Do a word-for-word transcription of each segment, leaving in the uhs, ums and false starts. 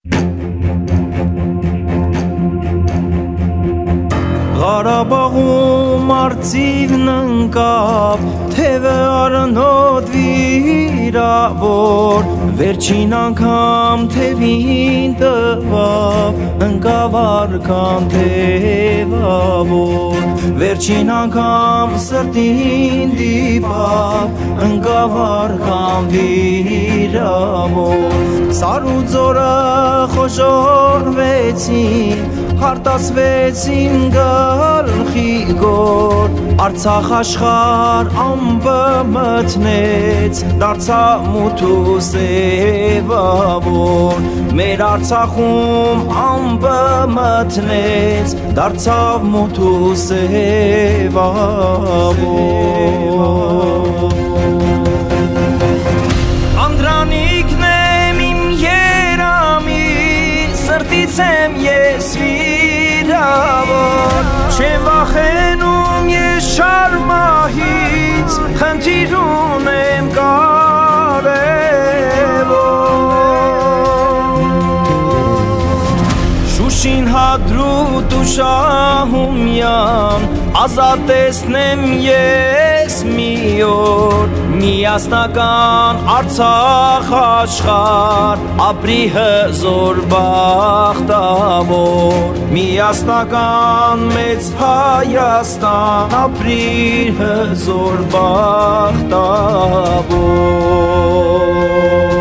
Ղարաբաղում արծիվն ընկավ, թևը առնոտ վիրավոր, վերջին անգամ թևին տվավ, ընկավ արքան թևավոր, վերջին անգամ սրտին դիպավ, ընկավ արքան վիրավոր, սար ու ձորը խոժորվեցին, հարտասվեցին գլխի գոր, Արցախ աշխարհ ամպը մթնեց, դարձավ մութ ու սևավոր, մեր Արցախում ամպը մթնեց, դարձավ մութ ու սևավոր, Անդրանիկն եմ իմ երամին, սրտից եմ ես վիրավոր, չեմ վախենում ես շարմահից, խնդիր ունեմ կարևոր, Շուշին հադրուտ ու Շահումյան, ազատ տեսնեմ ես մի օր, միասնական Արցախ աշխարհ, ապրի հզոր բախտավոր, միասնական մեծ Հայաստան, ապրի հզոր բախտավոր,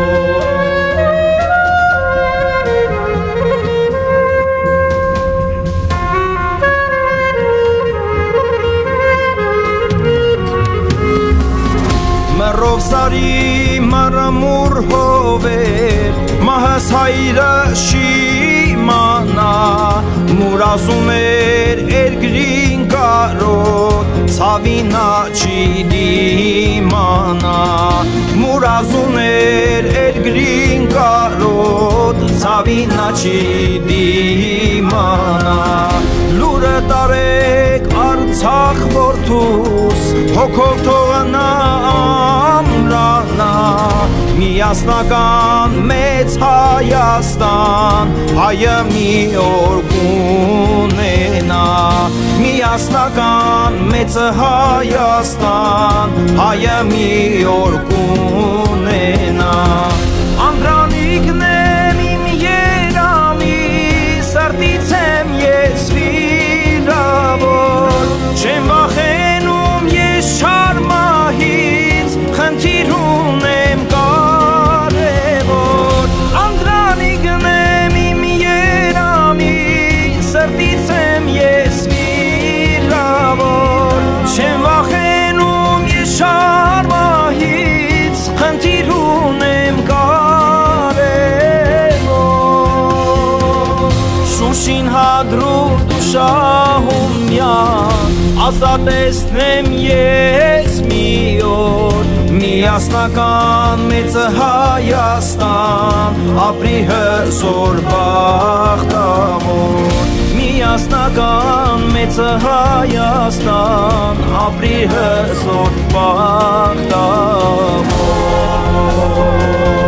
Մռով սարի մարամուր հովեր, մահս հայրը շիմանա, մուրազում էր երգրին կարոտ, ցավինա չի դիմանա, մուրազում էր երգրին կարոտ, ցավինա չի դիմանա, լուրը տարեք Արցախ որդուս, հոգով թողնա ամրանա, միասնական մեծ Հայաստան, հայը մի օր կունենա, միասնական մեծ Հայաստան, հայը մի օր կունենա, Անդրանիկն եմ իմ երամի, սրտից եմ ես վիրավոր, չեմ վախենում ես շարմահից, խնդիր ունեմ կարևոր, Անդրանիկն եմ իմ երամի, սրտից եմ ես վիրավոր, չեմ վախենում ես շարմահից, խնդիր ունեմ կարևոր, Շուշին հադրուտ ու Շահումյան, ազատ տեսնեմ ես մի օր, միասնական մեծ Հայաստան, ապրի հզոր բախտավոր, միասնական մեծ Հայաստան, ապրի հզոր բախտավոր,